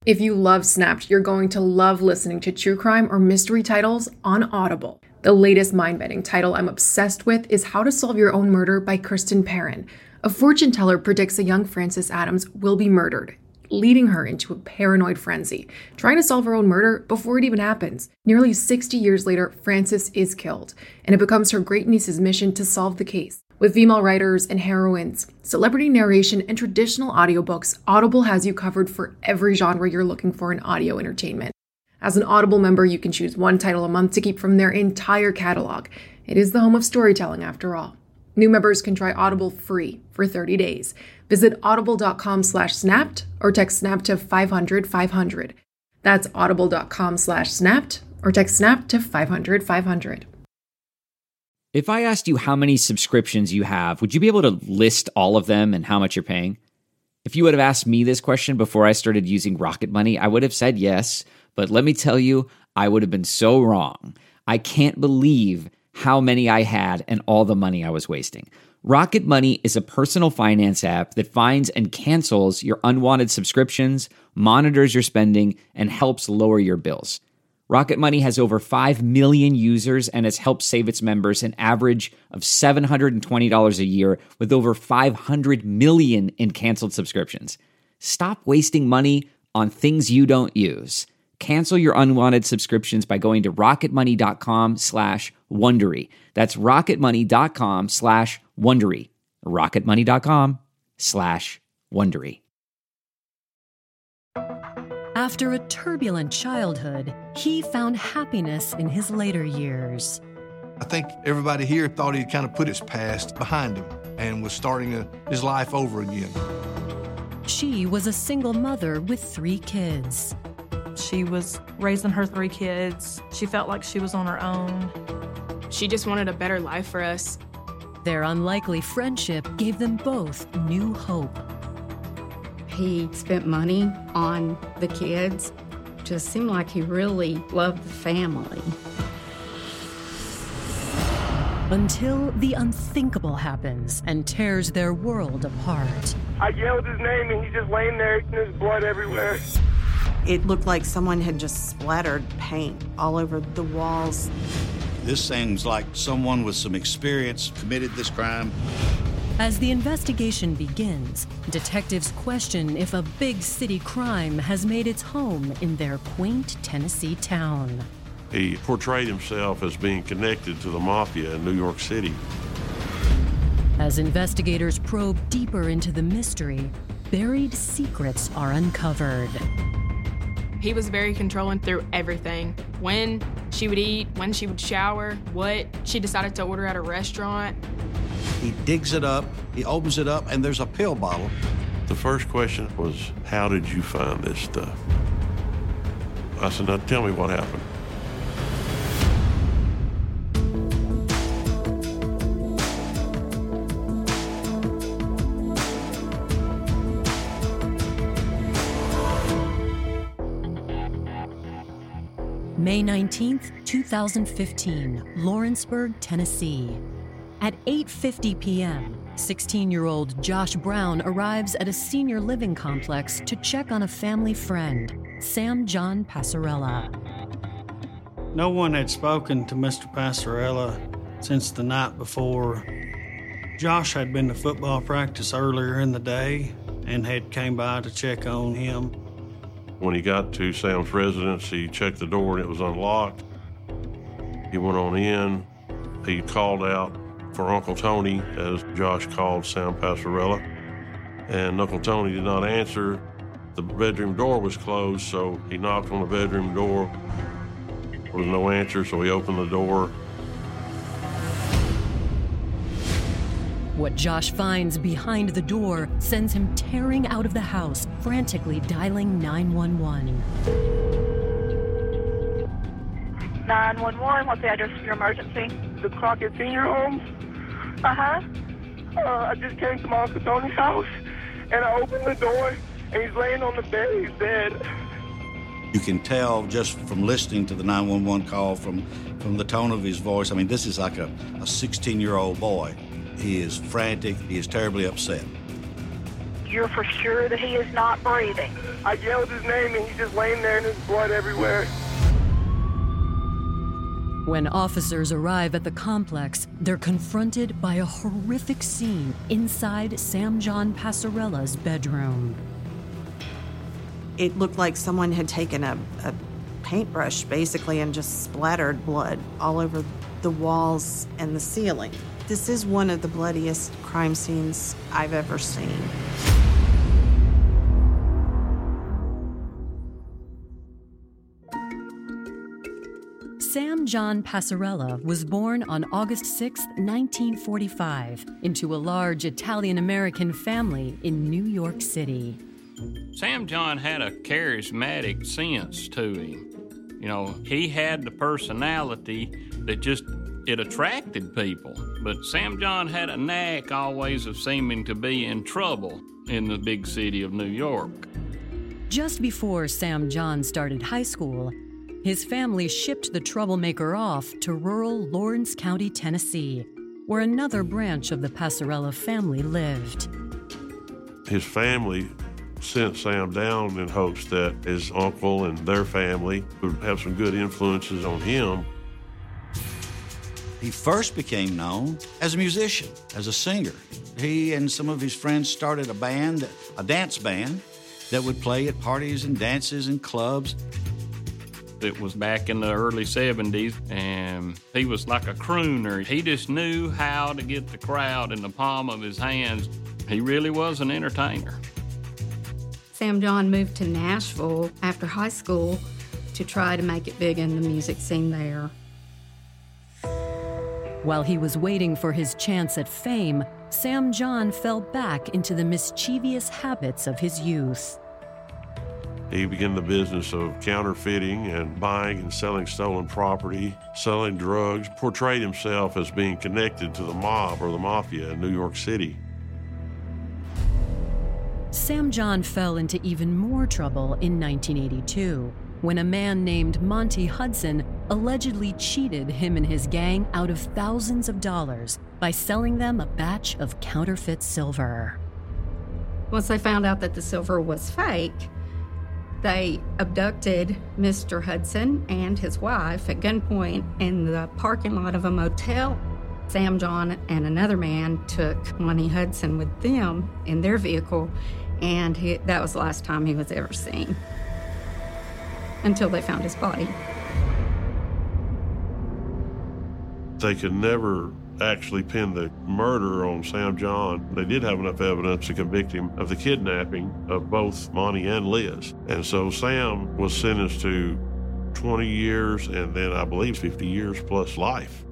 If you love Snapped, you're going to love listening to true crime or mystery titles on Audible. The latest mind-bending title I'm obsessed with is How to Solve Your Own Murder by Kristen Perrin. A fortune teller predicts a young Frances Adams will be murdered, leading her into a paranoid frenzy, trying to solve her own murder before it even happens. Nearly 60 years later, Frances is killed, and it becomes her great-niece's mission to solve the case. With female writers and heroines, celebrity narration, and traditional audiobooks, Audible has you covered for every genre you're looking for in audio entertainment. As an Audible member, you can choose one title a month to keep from their entire catalog. It is the home of storytelling, after all. New members can try Audible free for 30 days. Visit audible.com/snapped or text SNAP to 500-500. That's audible.com/snapped or text SNAP to 500-500. If I asked you how many subscriptions you have, would you be able to list all of them and how much you're paying? If you would have asked me this question before I started using Rocket Money, I would have said yes, but let me tell you, I would have been so wrong. I can't believe how many I had and all the money I was wasting. Rocket Money is a personal finance app that finds and cancels your unwanted subscriptions, monitors your spending, and helps lower your bills. Rocket Money has over 5 million users and has helped save its members an average of $720 a year with over 500 million in canceled subscriptions. Stop wasting money on things you don't use. Cancel your unwanted subscriptions by going to rocketmoney.com/Wondery. That's rocketmoney.com/Wondery. rocketmoney.com/Wondery. After a turbulent childhood, he found happiness in his later years. I think everybody here thought he'd kind of put his past behind him and was starting his life over again. She was a single mother with 3 kids. She was raising her 3 kids. She felt like she was on her own. She just wanted a better life for us. Their unlikely friendship gave them both new hope. He spent money on the kids. Just seemed like he really loved the family. Until the unthinkable happens and tears their world apart. I yelled his name and he's just laying there and there's blood everywhere. It looked like someone had just splattered paint all over the walls. This seems like someone with some experience committed this crime. As the investigation begins, detectives question if a big city crime has made its home in their quaint Tennessee town. He portrayed himself as being connected to the mafia in New York City. As investigators probe deeper into the mystery, buried secrets are uncovered. He was very controlling through everything. When she would eat, when she would shower, what she decided to order at a restaurant. He digs it up, he opens it up, and there's a pill bottle. The first question was, how did you find this stuff? I said, now tell me what happened. May 19th, 2015, Lawrenceburg, Tennessee. At 8:50 p.m., 16-year-old Josh Brown arrives at a senior living complex to check on a family friend, Sam John Passarella. No one had spoken to Mr. Passarella since the night before. Josh had been to football practice earlier in the day and had came by to check on him. When he got to Sam's residence, he checked the door and it was unlocked. He went on in. He called out for Uncle Tony as Josh called Sam Passarella. And Uncle Tony did not answer. The bedroom door was closed, so he knocked on the bedroom door. There was no answer, so he opened the door. What Josh finds behind the door sends him tearing out of the house, frantically dialing 911. 911, what's the address of your emergency? The Crockett Senior Homes. Uh-huh. I just came to my Uncle Tony's house, and I opened the door, and he's laying on the bed. He's dead. You can tell just from listening to the 911 call from the tone of his voice. I mean, this is like a 16-year-old boy. He is frantic. He is terribly upset. You're for sure that he is not breathing? I yelled his name and he's just laying there and there's blood everywhere. When officers arrive at the complex, they're confronted by a horrific scene inside Sam John Passarella's bedroom. It looked like someone had taken a paintbrush, basically, and just splattered blood all over the walls and the ceiling. This is one of the bloodiest crime scenes I've ever seen. Sam John Passarella was born on August 6, 1945, into a large Italian-American family in New York City. Sam John had a charismatic sense to him. You know, he had the personality that it attracted people. But Sam John had a knack always of seeming to be in trouble in the big city of New York. Just before Sam John started high school, his family shipped the troublemaker off to rural Lawrence County, Tennessee, where another branch of the Passarella family lived. His family sent Sam down in hopes that his uncle and their family would have some good influences on him. He first became known as a musician, as a singer. He and some of his friends started a band, a dance band, that would play at parties and dances and clubs. It was back in the early 70s, and he was like a crooner. He just knew how to get the crowd in the palm of his hands. He really was an entertainer. Sam John moved to Nashville after high school to try to make it big in the music scene there. While he was waiting for his chance at fame, Sam John fell back into the mischievous habits of his youth. He began the business of counterfeiting and buying and selling stolen property, selling drugs, portrayed himself as being connected to the mob or the mafia in New York City. Sam John fell into even more trouble in 1982, when a man named Monty Hudson allegedly cheated him and his gang out of thousands of dollars by selling them a batch of counterfeit silver. Once they found out that the silver was fake, they abducted Mr. Hudson and his wife at gunpoint in the parking lot of a motel. Sam John and another man took Monty Hudson with them in their vehicle, and that was the last time he was ever seen, until they found his body. They could never actually pin the murder on Sam John. They did have enough evidence to convict him of the kidnapping of both Monty and Liz. And so Sam was sentenced to 20 years and then I believe 50 years plus life.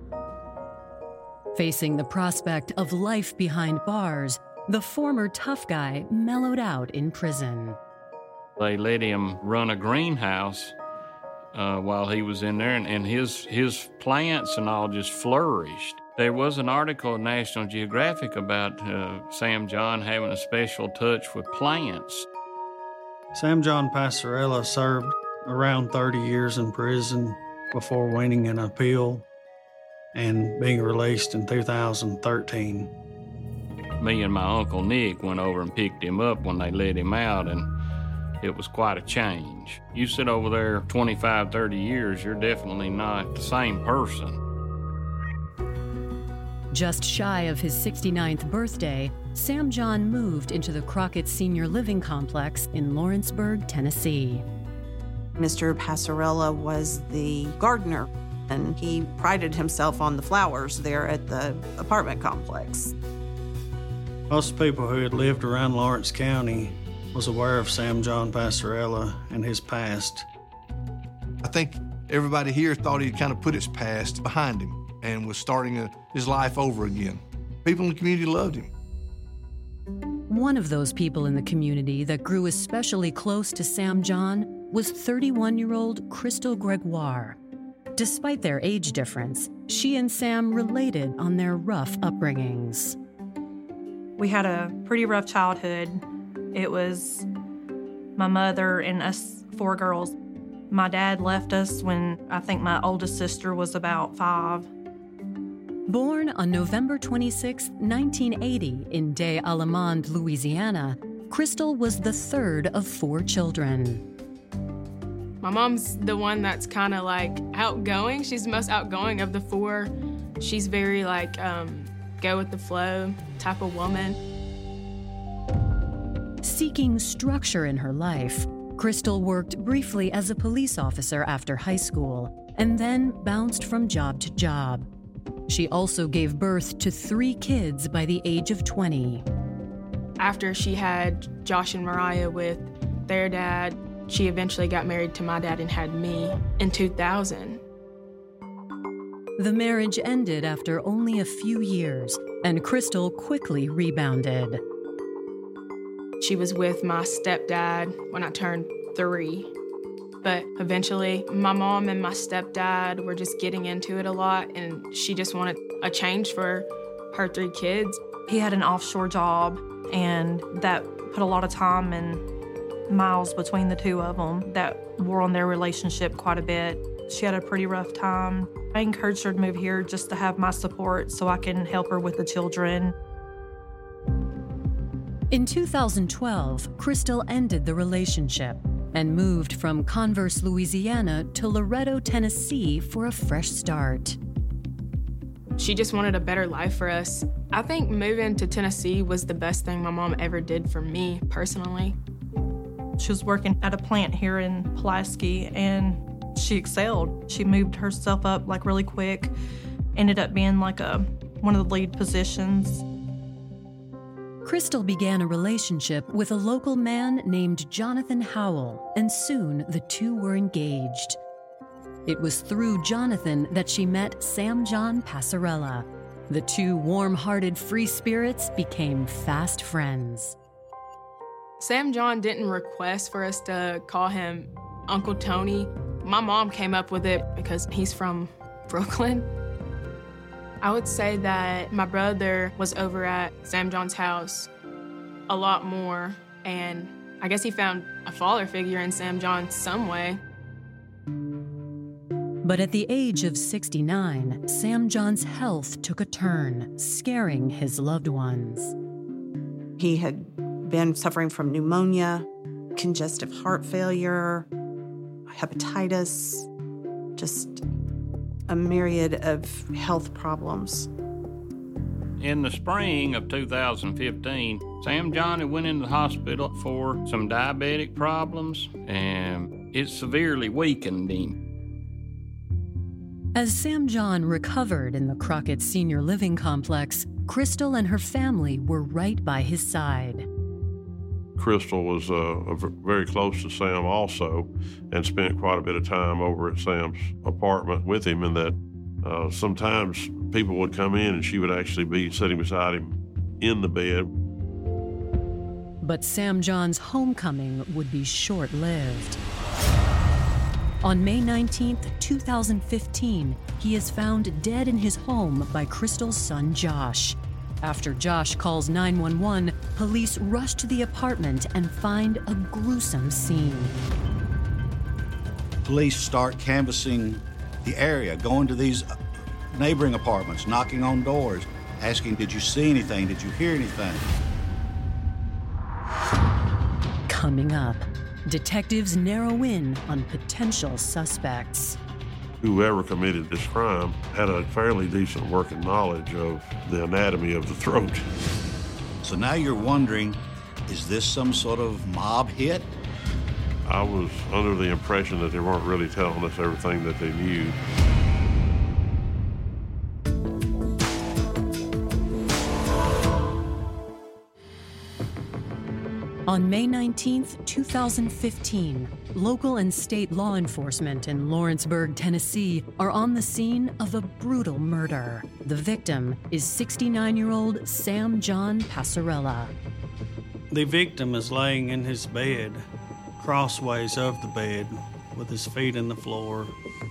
Facing the prospect of life behind bars, the former tough guy mellowed out in prison. They let him run a greenhouse while he was in there, and his plants and all just flourished. There was an article in National Geographic about Sam John having a special touch with plants. Sam John Passarella served around 30 years in prison before winning an appeal and being released in 2013. Me and my Uncle Nick went over and picked him up when they let him out, and it was quite a change. You sit over there 25, 30 years, you're definitely not the same person. Just shy of his 69th birthday, Sam John moved into the Crockett Senior Living Complex in Lawrenceburg, Tennessee. Mr. Passarella was the gardener, and he prided himself on the flowers there at the apartment complex. Most people who had lived around Lawrence County was aware of Sam John Passarella and his past. I think everybody here thought he'd kind of put his past behind him and was starting his life over again. People in the community loved him. One of those people in the community that grew especially close to Sam John was 31-year-old Crystal Gregoire. Despite their age difference, she and Sam related on their rough upbringings. We had a pretty rough childhood. It was my mother and us 4 girls. My dad left us when I think my oldest sister was about 5. Born on November 26, 1980, in Des Allemands, Louisiana, Crystal was the third of 4 children. My mom's the one that's kind of like outgoing. She's the most outgoing of the 4. She's very like go with the flow type of woman. Seeking structure in her life, Crystal worked briefly as a police officer after high school and then bounced from job to job. She also gave birth to 3 kids by the age of 20. After she had Josh and Mariah with their dad, she eventually got married to my dad and had me in 2000. The marriage ended after only a few years, and Crystal quickly rebounded. She was with my stepdad when I turned 3. But eventually, my mom and my stepdad were just getting into it a lot, and she just wanted a change for her 3 kids. He had an offshore job, and that put a lot of time and miles between the 2 of them that wore on their relationship quite a bit. She had a pretty rough time. I encouraged her to move here just to have my support so I can help her with the children. In 2012, Crystal ended the relationship and moved from Converse, Louisiana to Loretto, Tennessee for a fresh start. She just wanted a better life for us. I think moving to Tennessee was the best thing my mom ever did for me personally. She was working at a plant here in Pulaski, and she excelled. She moved herself up like really quick, ended up being like one of the lead positions. Crystal began a relationship with a local man named Jonathan Howell, and soon the 2 were engaged. It was through Jonathan that she met Sam John Passarella. The 2 warm-hearted free spirits became fast friends. Sam John didn't request for us to call him Uncle Tony. My mom came up with it because he's from Brooklyn. I would say that my brother was over at Sam John's house a lot more, and I guess he found a father figure in Sam John some way. But at the age of 69, Sam John's health took a turn, scaring his loved ones. He had been suffering from pneumonia, congestive heart failure, hepatitis, just a myriad of health problems. In the spring of 2015, Sam John had went into the hospital for some diabetic problems, and it severely weakened him. As Sam John recovered in the Crockett Senior Living Complex, Crystal and her family were right by his side. Crystal was very close to Sam also, and spent quite a bit of time over at Sam's apartment with him, and that sometimes people would come in and she would actually be sitting beside him in the bed. But Sam John's homecoming would be short-lived. On May 19th, 2015, he is found dead in his home by Crystal's son, Josh. After Josh calls 911, police rush to the apartment and find a gruesome scene. Police start canvassing the area, going to these neighboring apartments, knocking on doors, asking, did you see anything? Did you hear anything? Coming up, detectives narrow in on potential suspects. Whoever committed this crime had a fairly decent working knowledge of the anatomy of the throat. So now you're wondering, is this some sort of mob hit? I was under the impression that they weren't really telling us everything that they knew. On May 19, 2015, local and state law enforcement in Lawrenceburg, Tennessee, are on the scene of a brutal murder. The victim is 69-year-old Sam John Passarella. The victim is laying in his bed, crossways of the bed, with his feet in the floor.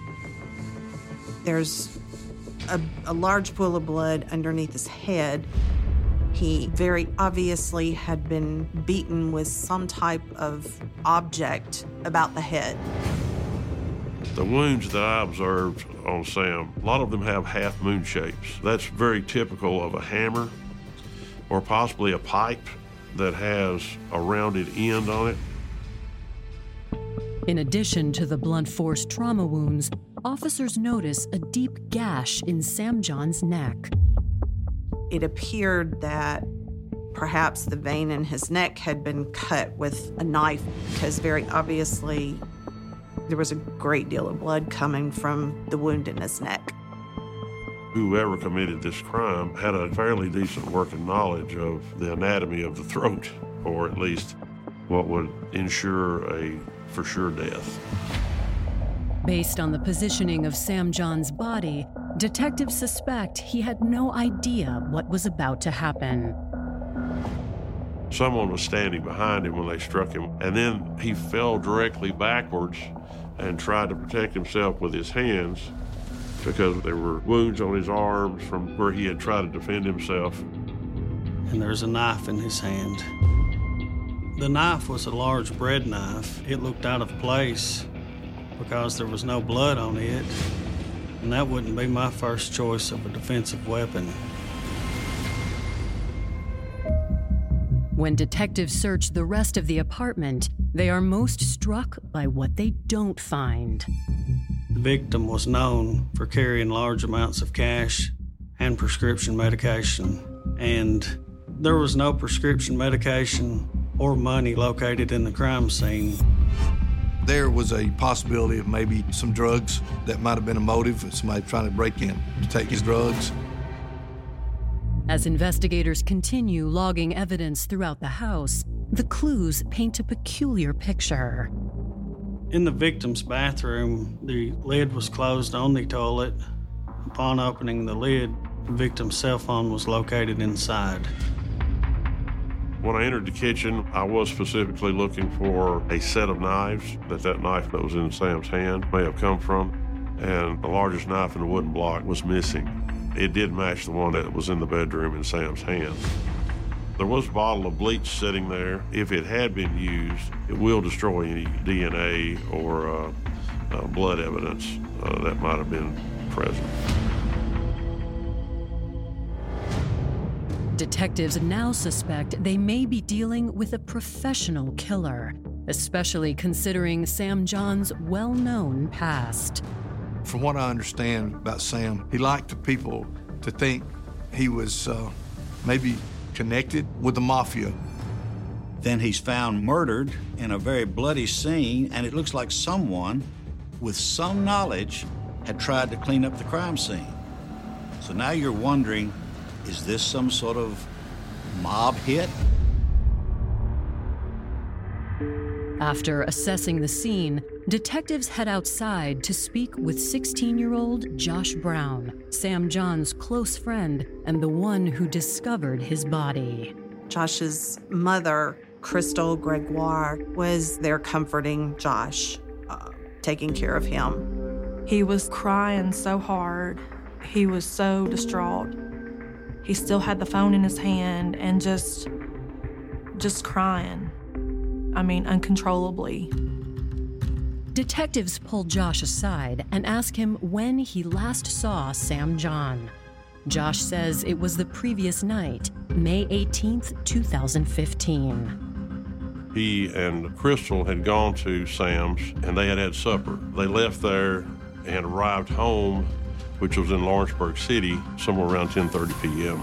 There's a large pool of blood underneath his head. He very obviously had been beaten with some type of object about the head. The wounds that I observed on Sam, a lot of them have half moon shapes. That's very typical of a hammer or possibly a pipe that has a rounded end on it. In addition to the blunt force trauma wounds, officers notice a deep gash in Sam John's neck. It appeared that perhaps the vein in his neck had been cut with a knife because very obviously there was a great deal of blood coming from the wound in his neck. Whoever committed this crime had a fairly decent working knowledge of the anatomy of the throat, or at least what would ensure a for sure death. Based on the positioning of Sam John's body, detectives suspect he had no idea what was about to happen. Someone was standing behind him when they struck him, and then he fell directly backwards and tried to protect himself with his hands because there were wounds on his arms from where he had tried to defend himself. And there's a knife in his hand. The knife was a large bread knife. It looked out of place because there was no blood on it, and that wouldn't be my first choice of a defensive weapon. When detectives search the rest of the apartment, they are most struck by what they don't find. The victim was known for carrying large amounts of cash and prescription medication, and there was no prescription medication or money located in the crime scene. There was a possibility of maybe some drugs that might have been a motive, somebody trying to break in to take his drugs. As investigators continue logging evidence throughout the house, the clues paint a peculiar picture. In the victim's bathroom, the lid was closed on the toilet. Upon opening the lid, the victim's cell phone was located inside. When I entered the kitchen, I was specifically looking for a set of knives that knife that was in Sam's hand may have come from, and the largest knife in the wooden block was missing. It did match the one that was in the bedroom in Sam's hand. There was a bottle of bleach sitting there. If it had been used, it will destroy any DNA or blood evidence that might have been present. Detectives now suspect they may be dealing with a professional killer, especially considering Sam John's well-known past. From what I understand about Sam, he liked the people to think he was maybe connected with the mafia. Then he's found murdered in a very bloody scene, and it looks like someone with some knowledge had tried to clean up the crime scene. So now you're wondering, is this some sort of mob hit? After assessing the scene, detectives head outside to speak with 16-year-old Josh Brown, Sam John's close friend and the one who discovered his body. Josh's mother, Crystal Gregoire, was there comforting Josh, taking care of him. He was crying so hard. He was so distraught. He still had the phone in his hand and just crying. I mean, uncontrollably. Detectives pull Josh aside and ask him when he last saw Sam John. Josh says it was the previous night, May 18th, 2015. He and Crystal had gone to Sam's and they had supper. They left there and arrived home, which was in Lawrenceburg City, somewhere around 10:30 p.m.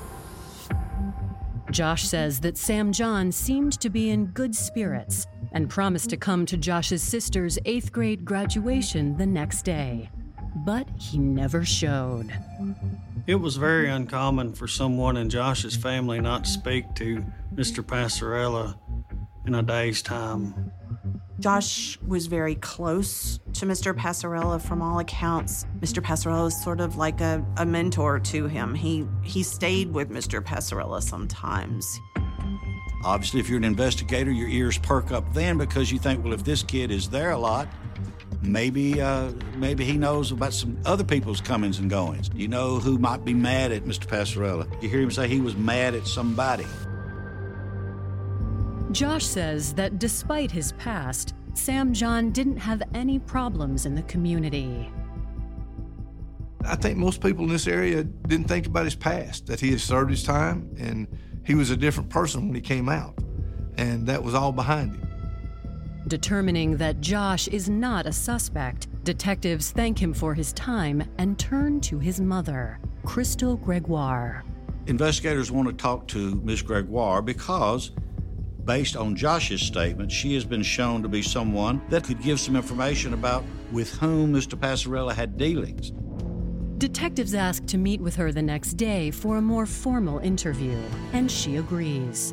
Josh says that Sam John seemed to be in good spirits and promised to come to Josh's sister's 8th grade graduation the next day, but he never showed. It was very uncommon for someone in Josh's family not to speak to Mr. Passarella in a day's time. Josh was very close to Mr. Passarella from all accounts. Mr. Passarella is sort of like a mentor to him. He stayed with Mr. Passarella sometimes. Obviously, if you're an investigator, your ears perk up then because you think, well, if this kid is there a lot, maybe he knows about some other people's comings and goings. You know who might be mad at Mr. Passarella? You hear him say he was mad at somebody. Josh says that despite his past, Sam John didn't have any problems in the community. I think most people in this area didn't think about his past, that he had served his time and he was a different person when he came out. And that was all behind him. Determining that Josh is not a suspect, detectives thank him for his time and turn to his mother, Crystal Gregoire. Investigators want to talk to Ms. Gregoire because, based on Josh's statement, she has been shown to be someone that could give some information about with whom Mr. Passarella had dealings. Detectives ask to meet with her the next day for a more formal interview, and she agrees.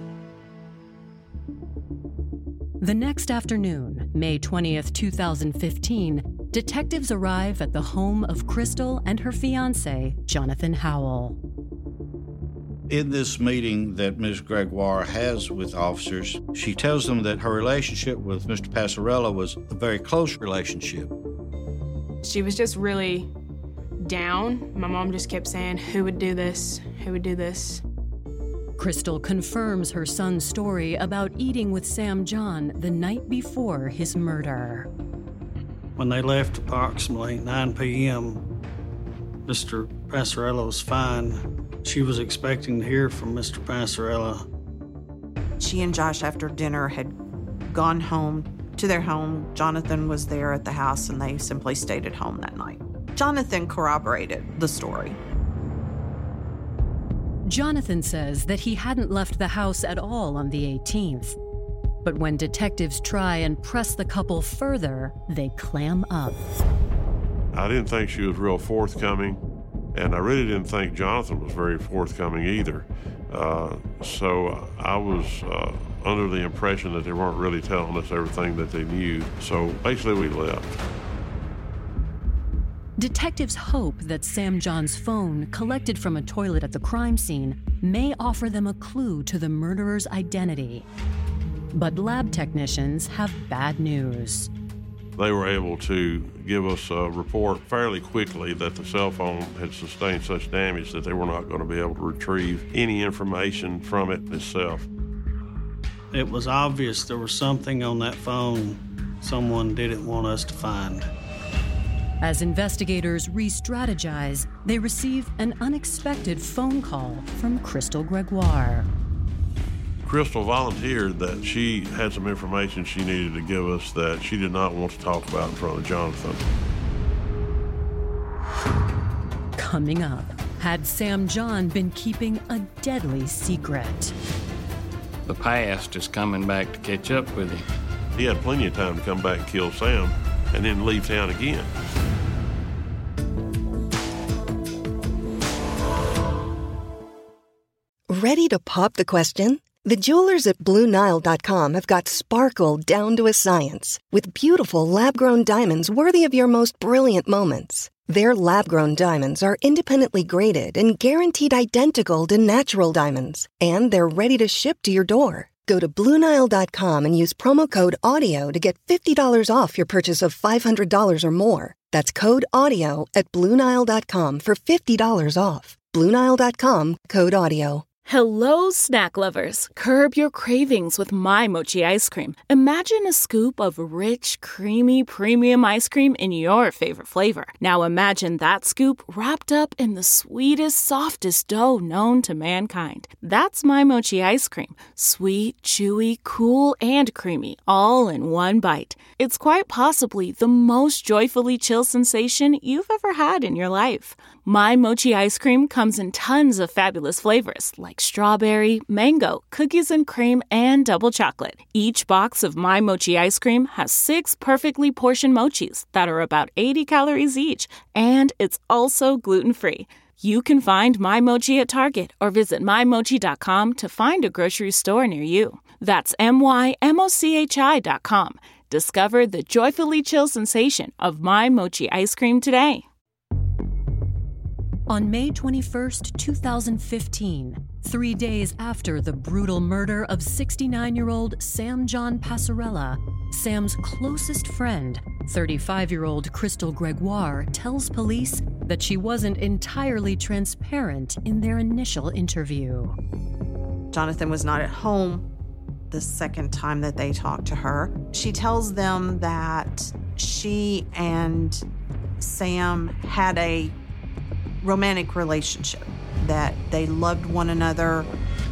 The next afternoon, May 20th, 2015, detectives arrive at the home of Crystal and her fiancé, Jonathan Howell. In this meeting that Ms. Gregoire has with officers, she tells them that her relationship with Mr. Passarella was a very close relationship. She was just really down. My mom just kept saying, who would do this? Who would do this? Crystal confirms her son's story about eating with Sam John the night before his murder. When they left approximately 9 p.m., Mr. Passarella was fine. She was expecting to hear from Mr. Passarella. She and Josh, after dinner, had gone home to their home. Jonathan was there at the house, and they simply stayed at home that night. Jonathan corroborated the story. Jonathan says that he hadn't left the house at all on the 18th. But when detectives try and press the couple further, they clam up. I didn't think she was real forthcoming, and I really didn't think Jonathan was very forthcoming either. So I was under the impression that they weren't really telling us everything that they knew. So basically we left. Detectives hope that Sam John's phone, collected from a toilet at the crime scene, may offer them a clue to the murderer's identity. But lab technicians have bad news. They were able to give us a report fairly quickly that the cell phone had sustained such damage that they were not going to be able to retrieve any information from it itself. It was obvious there was something on that phone someone didn't want us to find. As investigators re-strategize, they receive an unexpected phone call from Crystal Gregoire. Crystal volunteered that she had some information she needed to give us that she did not want to talk about in front of Jonathan. Coming up, had Sam John been keeping a deadly secret? The past is coming back to catch up with him. He had plenty of time to come back and kill Sam and then leave town again. Ready to pop the question? The jewelers at BlueNile.com have got sparkle down to a science with beautiful lab-grown diamonds worthy of your most brilliant moments. Their lab-grown diamonds are independently graded and guaranteed identical to natural diamonds, and they're ready to ship to your door. Go to BlueNile.com and use promo code AUDIO to get $50 off your purchase of $500 or more. That's code AUDIO at BlueNile.com for $50 off. BlueNile.com, code AUDIO. Hello, snack lovers. Curb your cravings with My Mochi ice cream. Imagine a scoop of rich, creamy, premium ice cream in your favorite flavor. Now imagine that scoop wrapped up in the sweetest, softest dough known to mankind. That's My Mochi ice cream. Sweet, chewy, cool, and creamy, all in one bite. It's quite possibly the most joyfully chill sensation you've ever had in your life. My Mochi ice cream comes in tons of fabulous flavors like strawberry, mango, cookies and cream, and double chocolate. Each box of My Mochi ice cream has 6 perfectly portioned mochis that are about 80 calories each, and it's also gluten-free. You can find My Mochi at Target or visit MyMochi.com to find a grocery store near you. That's MyMochi.com. Discover the joyfully chill sensation of My Mochi ice cream today. On May 21st, 2015, 3 days after the brutal murder of 69-year-old Sam John Passarella, Sam's closest friend, 35-year-old Crystal Gregoire, tells police that she wasn't entirely transparent in their initial interview. Jonathan was not at home the second time that they talked to her. She tells them that she and Sam had a romantic relationship, that they loved one another.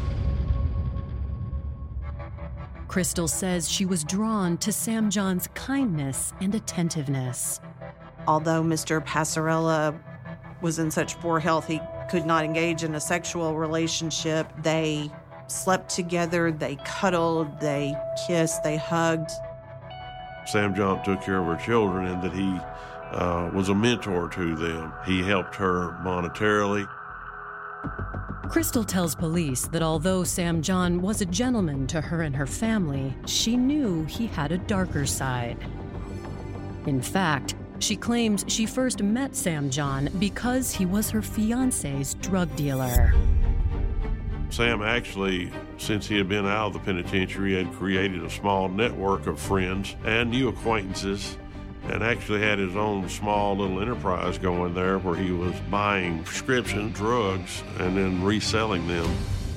Crystal says she was drawn to Sam John's kindness and attentiveness. Although Mr. Passarella was in such poor health he could not engage in a sexual relationship, they slept together, they cuddled, they kissed, they hugged. Sam John took care of her children and that he was a mentor to them. He helped her monetarily. Crystal tells police that although Sam John was a gentleman to her and her family, she knew he had a darker side. In fact, she claims she first met Sam John because he was her fiancé's drug dealer. Sam actually, since he had been out of the penitentiary, had created a small network of friends and new acquaintances, and actually had his own small little enterprise going there where he was buying prescription drugs and then reselling them.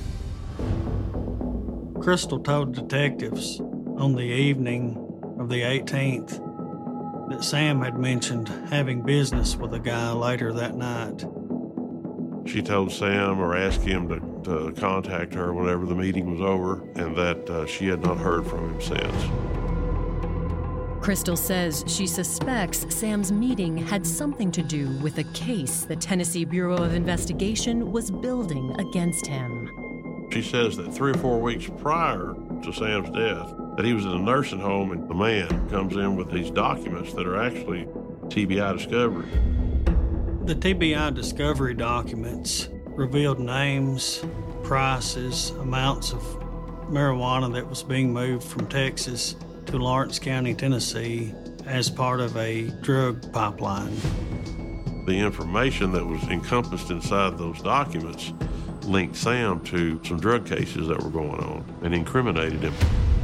Crystal told detectives on the evening of the 18th that Sam had mentioned having business with a guy later that night. She told Sam or asked him to contact her whenever the meeting was over, and that she had not heard from him since. Crystal says she suspects Sam's meeting had something to do with a case the Tennessee Bureau of Investigation was building against him. She says that 3 or 4 weeks prior to Sam's death, that he was in a nursing home and the man comes in with these documents that are actually TBI discovery. The TBI discovery documents revealed names, prices, amounts of marijuana that was being moved from Texas to Lawrence County, Tennessee, as part of a drug pipeline. The information that was encompassed inside those documents linked Sam to some drug cases that were going on and incriminated him.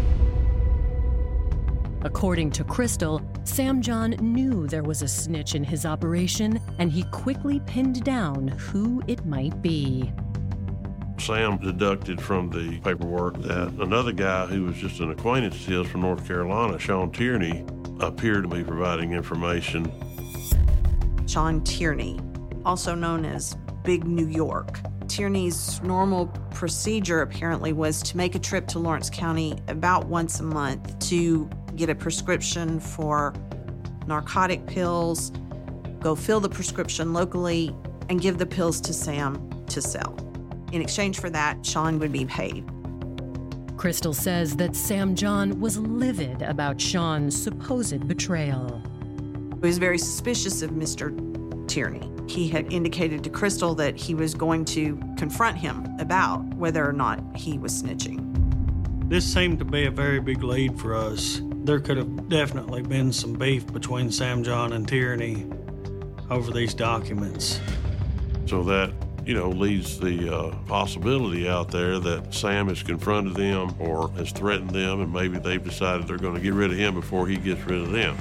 According to Crystal, Sam John knew there was a snitch in his operation, and he quickly pinned down who it might be. Sam deducted from the paperwork that another guy who was just an acquaintance of his from North Carolina, Sean Tierney, appeared to be providing information. Sean Tierney, also known as Big New York. Tierney's normal procedure apparently was to make a trip to Lawrence County about once a month to get a prescription for narcotic pills, go fill the prescription locally, and give the pills to Sam to sell. In exchange for that, Sean would be paid. Crystal says that Sam John was livid about Sean's supposed betrayal. He was very suspicious of Mr. Tierney. He had indicated to Crystal that he was going to confront him about whether or not he was snitching. This seemed to be a very big lead for us. There could have definitely been some beef between Sam John and Tierney over these documents. So that, leaves the possibility out there that Sam has confronted them or has threatened them, and maybe they've decided they're going to get rid of him before he gets rid of them.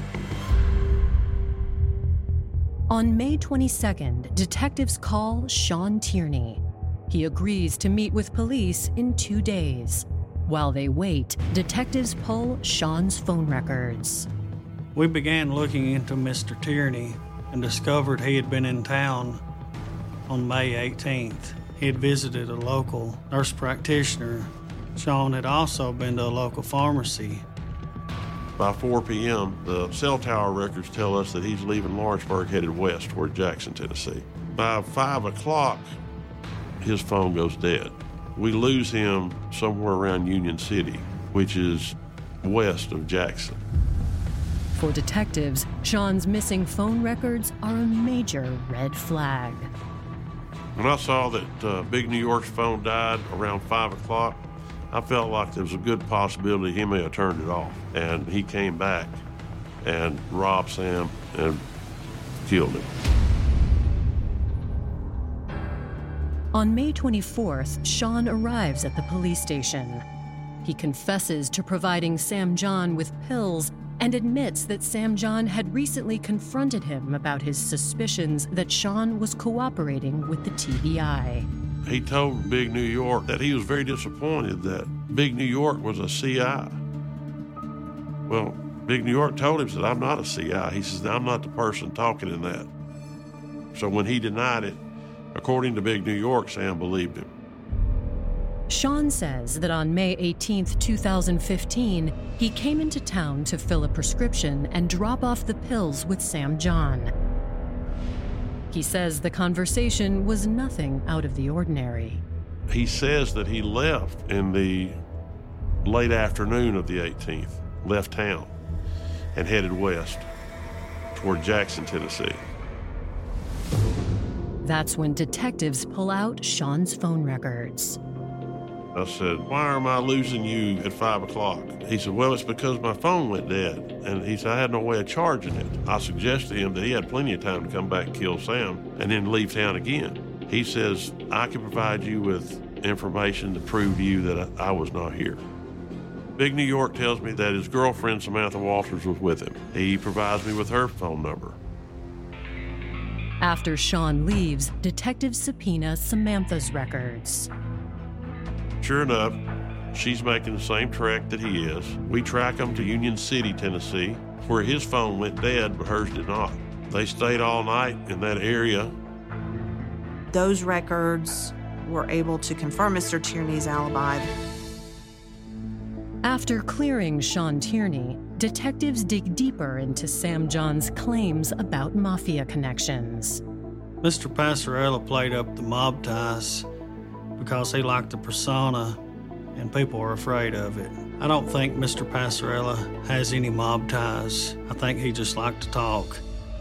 On May 22nd, detectives call Sean Tierney. He agrees to meet with police in 2 days. While they wait, detectives pull Sean's phone records. We began looking into Mr. Tierney and discovered he had been in town on May 18th. He had visited a local nurse practitioner. Sean had also been to a local pharmacy. By 4 p.m., the cell tower records tell us that he's leaving Lawrenceburg headed west toward Jackson, Tennessee. By 5 o'clock, his phone goes dead. We lose him somewhere around Union City, which is west of Jackson. For detectives, Sean's missing phone records are a major red flag. When I saw that Big New York's phone died around 5 o'clock, I felt like there was a good possibility he may have turned it off. And he came back and robbed Sam and killed him. On May 24th, Sean arrives at the police station. He confesses to providing Sam John with pills and admits that Sam John had recently confronted him about his suspicions that Sean was cooperating with the TBI. He told Big New York that he was very disappointed that Big New York was a CI. Well, Big New York told him that I'm not a CI. He says, I'm not the person talking in that. So when he denied it, according to Big New York, Sam believed him. Sean says that on May 18, 2015, he came into town to fill a prescription and drop off the pills with Sam John. He says the conversation was nothing out of the ordinary. He says that he left in the late afternoon of the 18th, left town, and headed west toward Jackson, Tennessee. That's when detectives pull out Sean's phone records. I said, why am I losing you at 5 o'clock? He said, well, it's because my phone went dead. And he said, I had no way of charging it. I suggested to him that he had plenty of time to come back and kill Sam and then leave town again. He says, I can provide you with information to prove to you that I was not here. Big New York tells me that his girlfriend, Samantha Walters, was with him. He provides me with her phone number. After Sean leaves, detectives subpoena Samantha's records. Sure enough, she's making the same trek that he is. We track him to Union City, Tennessee, where his phone went dead, but hers did not. They stayed all night in that area. Those records were able to confirm Mr. Tierney's alibi. After clearing Sean Tierney, detectives dig deeper into Sam John's claims about mafia connections. Mr. Passarella played up the mob ties because he liked the persona and people were afraid of it. I don't think Mr. Passarella has any mob ties. I think he just liked to talk.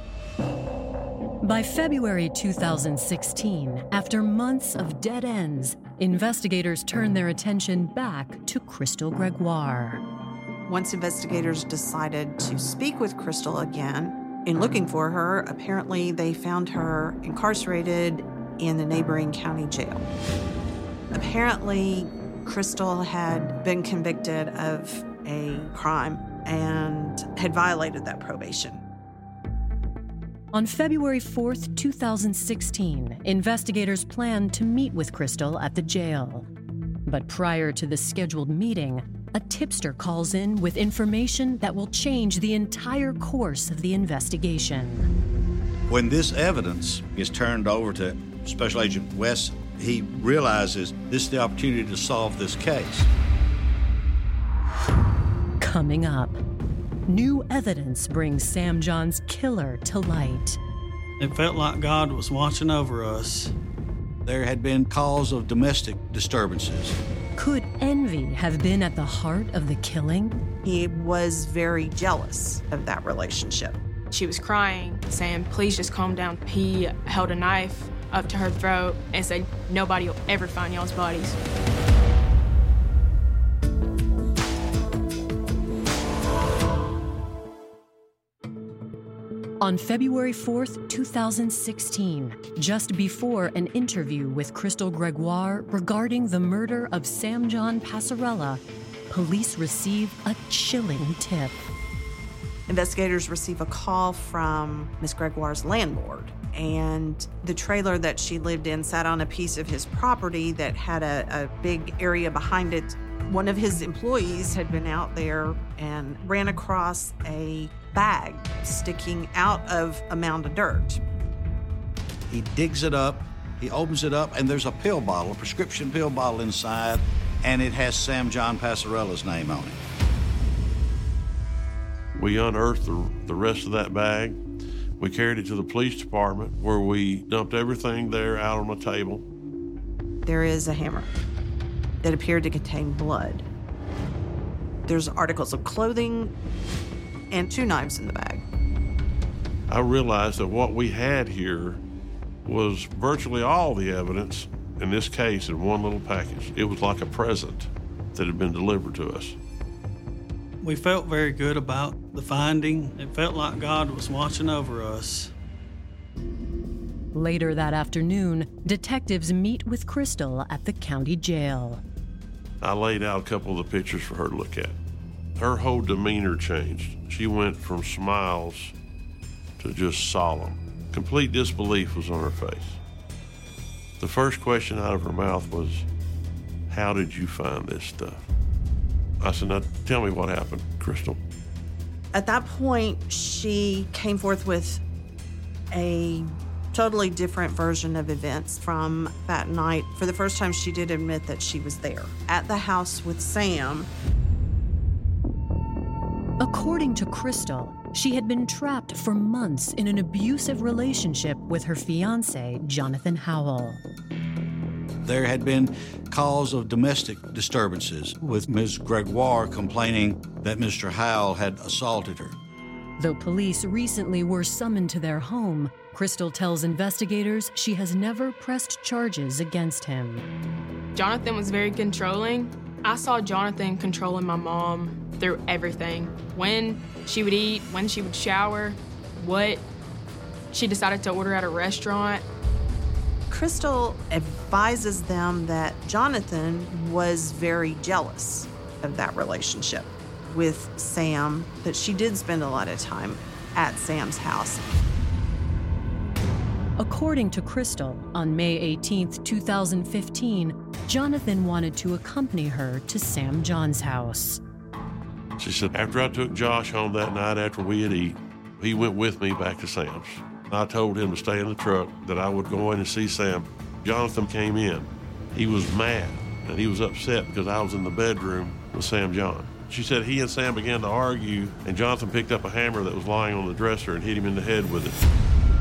By February 2016, after months of dead ends, investigators turned their attention back to Crystal Gregoire. Once investigators decided to speak with Crystal again, in looking for her, apparently they found her incarcerated in the neighboring county jail. Apparently, Crystal had been convicted of a crime and had violated that probation. On February 4th, 2016, investigators planned to meet with Crystal at the jail. But prior to the scheduled meeting, a tipster calls in with information that will change the entire course of the investigation. When this evidence is turned over to Special Agent West, he realizes this is the opportunity to solve this case. Coming up, new evidence brings Sam John's killer to light. It felt like God was watching over us. There had been calls of domestic disturbances. Could envy have been at the heart of the killing? He was very jealous of that relationship. She was crying, saying, please just calm down. He held a knife up to her throat and said, nobody will ever find y'all's bodies. On February 4th, 2016, just before an interview with Crystal Gregoire regarding the murder of Sam John Passarella, police receive a chilling tip. Investigators receive a call from Ms. Gregoire's landlord, and the trailer that she lived in sat on a piece of his property that had a big area behind it. One of his employees had been out there and ran across a bag sticking out of a mound of dirt. He digs it up, he opens it up, and there's a pill bottle, a prescription pill bottle inside, and it has Sam John Passarella's name on it. We unearthed the rest of that bag. We carried it to the police department where we dumped everything there out on the table. There is a hammer that appeared to contain blood. There's articles of clothing and 2 knives in the bag. I realized that what we had here was virtually all the evidence in this case in one little package. It was like a present that had been delivered to us. We felt very good about the finding. It felt like God was watching over us. Later that afternoon, detectives meet with Crystal at the county jail. I laid out a couple of the pictures for her to look at. Her whole demeanor changed. She went from smiles to just solemn. Complete disbelief was on her face. The first question out of her mouth was, how did you find this stuff? I said, now tell me what happened, Crystal. At that point, she came forth with a totally different version of events from that night. For the first time, she did admit that she was there at the house with Sam. According to Crystal, she had been trapped for months in an abusive relationship with her fiancé, Jonathan Howell. There had been calls of domestic disturbances, with Ms. Gregoire complaining that Mr. Howell had assaulted her. Though police recently were summoned to their home, Crystal tells investigators she has never pressed charges against him. Jonathan was very controlling. I saw Jonathan controlling my mom through everything. When she would eat, when she would shower, what she decided to order at a restaurant. Crystal advises them that Jonathan was very jealous of that relationship with Sam, that she did spend a lot of time at Sam's house. According to Crystal, on May 18, 2015, Jonathan wanted to accompany her to Sam John's house. She said, after I took Josh home that night after we had eaten, he went with me back to Sam's. I told him to stay in the truck, that I would go in and see Sam. Jonathan came in. He was mad, and he was upset because I was in the bedroom with Sam John. She said he and Sam began to argue, and Jonathan picked up a hammer that was lying on the dresser and hit him in the head with it.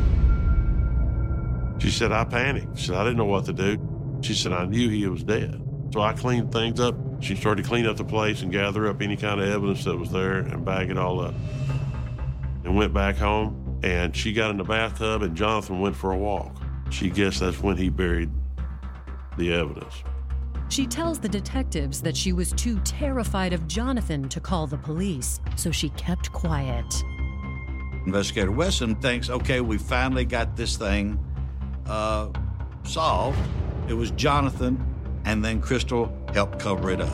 She said, I panicked. She said, I didn't know what to do. She said, I knew he was dead. So I cleaned things up. She started to clean up the place and gather up any kind of evidence that was there and bag it all up. And went back home, and she got in the bathtub, and Jonathan went for a walk. She guessed that's when he buried the evidence. She tells the detectives that she was too terrified of Jonathan to call the police, so she kept quiet. Investigator Wesson thinks, okay, we finally got this thing solved. It was Jonathan, and then Crystal helped cover it up.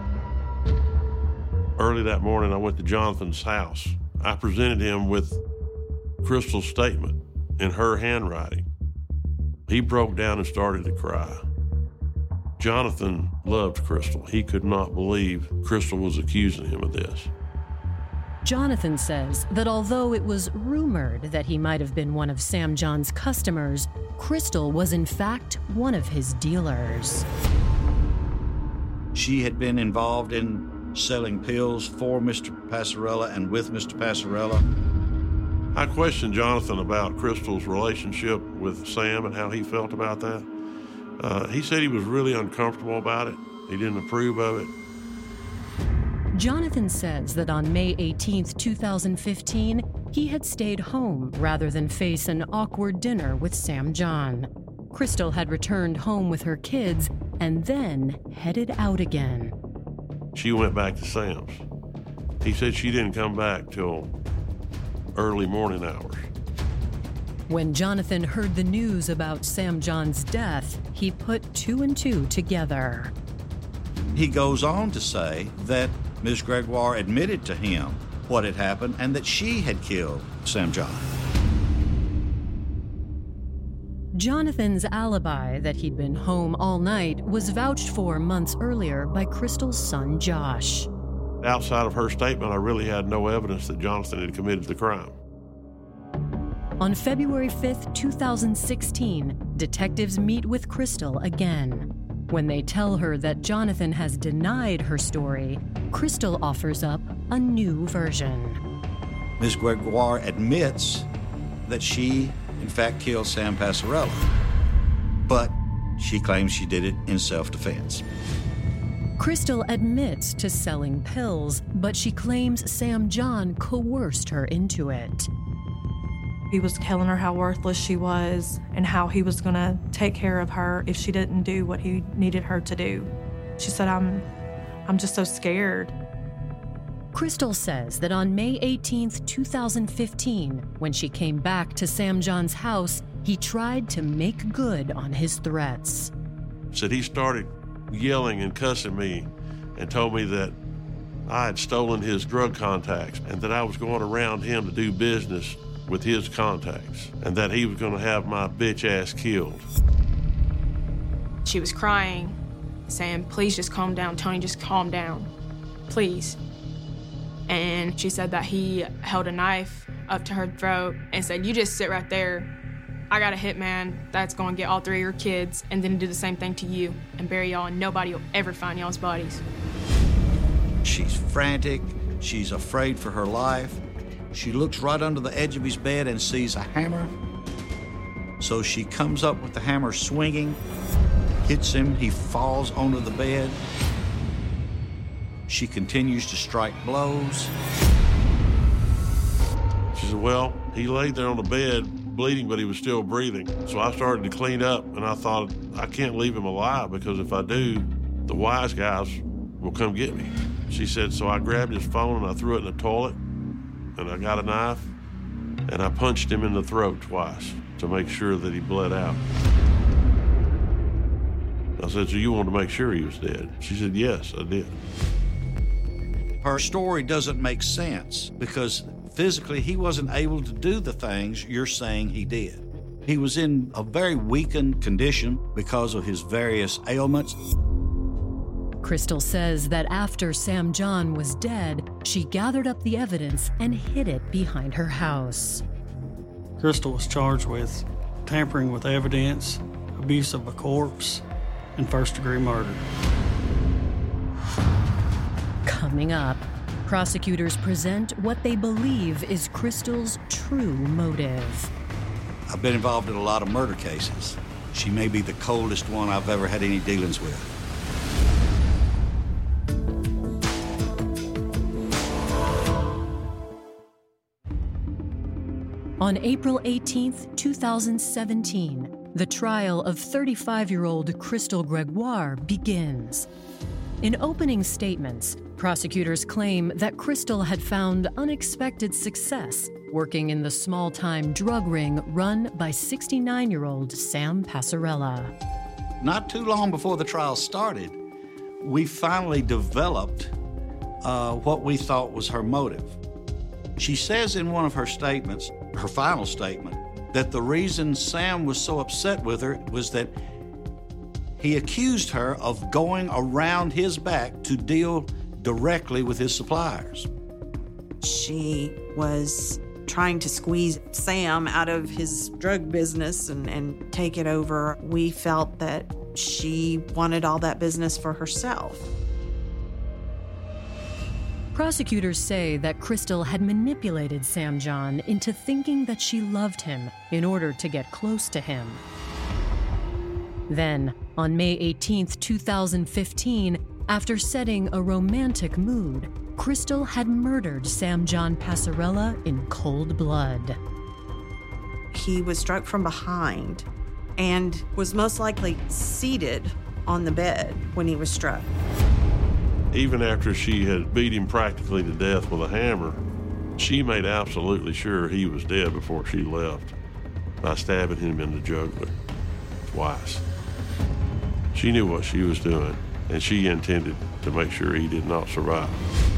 Early that morning, I went to Jonathan's house. I presented him with Crystal's statement in her handwriting. He broke down and started to cry. Jonathan loved Crystal. He could not believe Crystal was accusing him of this. Jonathan says that although it was rumored that he might have been one of Sam John's customers, Crystal was in fact one of his dealers. She had been involved in selling pills for Mr. Passarella and with Mr. Passarella. I questioned Jonathan about Crystal's relationship with Sam and how he felt about that. He said he was really uncomfortable about it. He didn't approve of it. Jonathan says that on May 18, 2015, he had stayed home rather than face an awkward dinner with Sam John. Crystal had returned home with her kids and then headed out again. She went back to Sam's. He said she didn't come back till early morning hours. When Jonathan heard the news about Sam John's death, he put two and two together. He goes on to say that Ms. Gregoire admitted to him what had happened and that she had killed Sam John. Jonathan's alibi that he'd been home all night was vouched for months earlier by Crystal's son, Josh. Outside of her statement, I really had no evidence that Jonathan had committed the crime. On February 5th, 2016, detectives meet with Crystal again. When they tell her that Jonathan has denied her story, Crystal offers up a new version. Ms. Gregoire admits that she, in fact, killed Sam Passarella, but she claims she did it in self-defense. Crystal admits to selling pills, but she claims Sam John coerced her into it. He was telling her how worthless she was and how he was going to take care of her if she didn't do what he needed her to do. She said, I'm just so scared. Crystal says that on May 18th, 2015, when she came back to Sam John's house, he tried to make good on his threats. Said he started yelling and cussing me and told me that I had stolen his drug contacts and that I was going around him to do business with his contacts and that he was going to have my bitch ass killed. She was crying, saying, "Please just calm down, Tony, just calm down, please." And she said that he held a knife up to her throat and said, "You just sit right there. I got a hitman that's going to get all 3 of your kids and then do the same thing to you and bury y'all, and nobody will ever find y'all's bodies." She's frantic. She's afraid for her life. She looks right under the edge of his bed and sees a hammer. So she comes up with the hammer swinging, hits him. He falls onto the bed. She continues to strike blows. She said, "Well, he laid there on the bed bleeding, but he was still breathing." So I started to clean up, and I thought, I can't leave him alive, because if I do, the wise guys will come get me. She said, so I grabbed his phone and I threw it in the toilet, and I got a knife, and I punched him in the throat twice to make sure that he bled out. I said, "So you wanted to make sure he was dead?" She said, "Yes, I did." Her story doesn't make sense because physically he wasn't able to do the things you're saying he did. He was in a very weakened condition because of his various ailments. Crystal says that after Sam John was dead, she gathered up the evidence and hid it behind her house. Crystal was charged with tampering with evidence, abuse of a corpse, and first-degree murder. Coming up, prosecutors present what they believe is Crystal's true motive. I've been involved in a lot of murder cases. She may be the coldest one I've ever had any dealings with. On April 18th, 2017, the trial of 35-year-old Crystal Gregoire begins. In opening statements, prosecutors claim that Crystal had found unexpected success working in the small-time drug ring run by 69-year-old Sam Passarella. Not too long before the trial started, we finally developed what we thought was her motive. She says in one of her statements, her final statement, that the reason Sam was so upset with her was that he accused her of going around his back to deal directly with his suppliers. She was trying to squeeze Sam out of his drug business and take it over. We felt that she wanted all that business for herself. Prosecutors say that Crystal had manipulated Sam John into thinking that she loved him in order to get close to him. Then, on May 18th, 2015, after setting a romantic mood, Crystal had murdered Sam John Passarella in cold blood. He was struck from behind and was most likely seated on the bed when he was struck. Even after she had beat him practically to death with a hammer, she made absolutely sure he was dead before she left by stabbing him in the jugular twice. She knew what she was doing, and she intended to make sure he did not survive.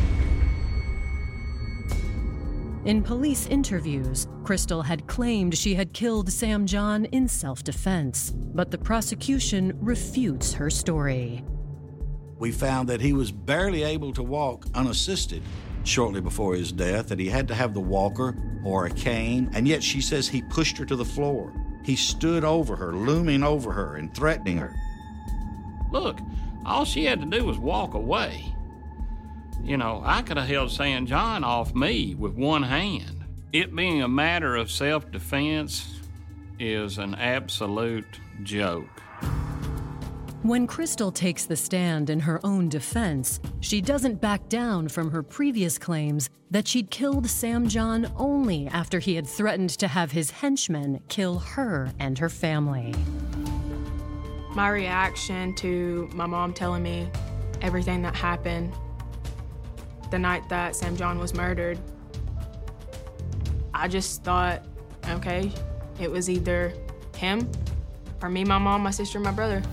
In police interviews, Crystal had claimed she had killed Sam John in self-defense, but the prosecution refutes her story. We found that he was barely able to walk unassisted shortly before his death, that he had to have the walker or a cane, and yet she says he pushed her to the floor. He stood over her, looming over her and threatening her. Look, all she had to do was walk away. You know, I could have held Sam John off me with one hand. It being a matter of self-defense is an absolute joke. When Crystal takes the stand in her own defense, she doesn't back down from her previous claims that she'd killed Sam John only after he had threatened to have his henchmen kill her and her family. My reaction to my mom telling me everything that happened the night that Sam John was murdered, I just thought, okay, it was either him or me, my mom, my sister, and my brother.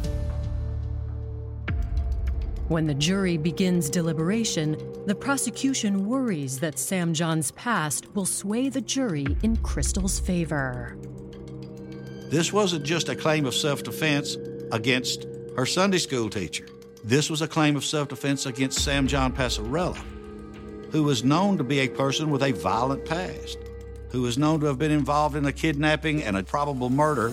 When the jury begins deliberation, the prosecution worries that Sam John's past will sway the jury in Crystal's favor. This wasn't just a claim of self-defense against her Sunday school teacher. This was a claim of self-defense against Sam John Passarella, who was known to be a person with a violent past, who was known to have been involved in a kidnapping and a probable murder.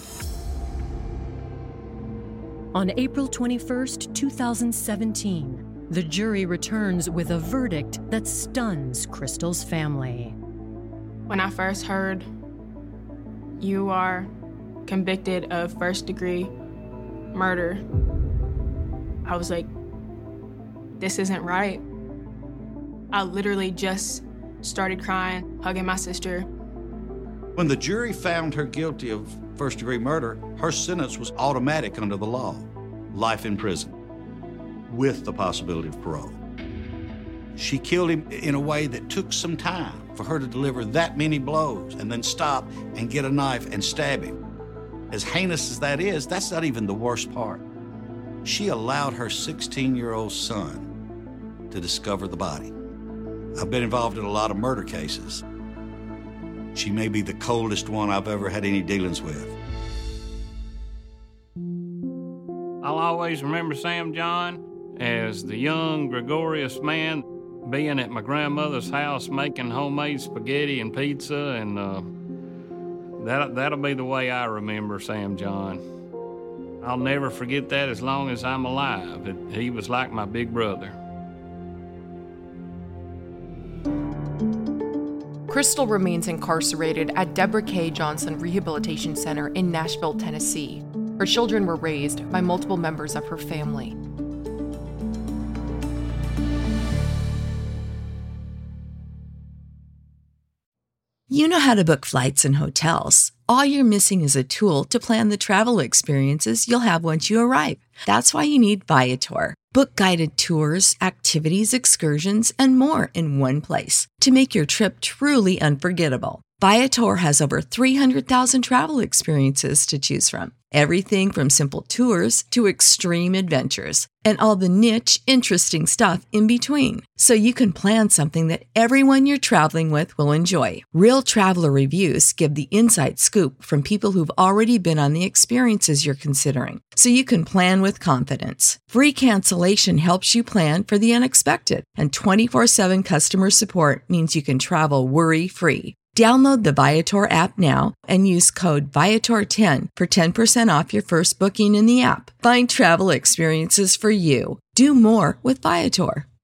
On April 21st, 2017, the jury returns with a verdict that stuns Crystal's family. When I first heard you are convicted of first-degree murder, I was like, this isn't right. I literally just started crying, hugging my sister. When the jury found her guilty of first-degree murder, her sentence was automatic under the law, life in prison, with the possibility of parole. She killed him in a way that took some time for her to deliver that many blows and then stop and get a knife and stab him. As heinous as that is, that's not even the worst part. She allowed her 16-year-old son to discover the body. I've been involved in a lot of murder cases. She may be the coldest one I've ever had any dealings with. I'll always remember Sam John as the young, gregarious man being at my grandmother's house making homemade spaghetti and pizza, and that'll be the way I remember Sam John. I'll never forget that as long as I'm alive. He was like my big brother. Crystal remains incarcerated at Deborah K. Johnson Rehabilitation Center in Nashville, Tennessee. Her children were raised by multiple members of her family. You know how to book flights and hotels. All you're missing is a tool to plan the travel experiences you'll have once you arrive. That's why you need Viator. Book guided tours, activities, excursions, and more in one place to make your trip truly unforgettable. Viator has over 300,000 travel experiences to choose from. Everything from simple tours to extreme adventures and all the niche, interesting stuff in between. So you can plan something that everyone you're traveling with will enjoy. Real traveler reviews give the inside scoop from people who've already been on the experiences you're considering. So you can plan with confidence. Free cancellation helps you plan for the unexpected. And 24/7 customer support means you can travel worry-free. Download the Viator app now and use code Viator10 for 10% off your first booking in the app. Find travel experiences for you. Do more with Viator.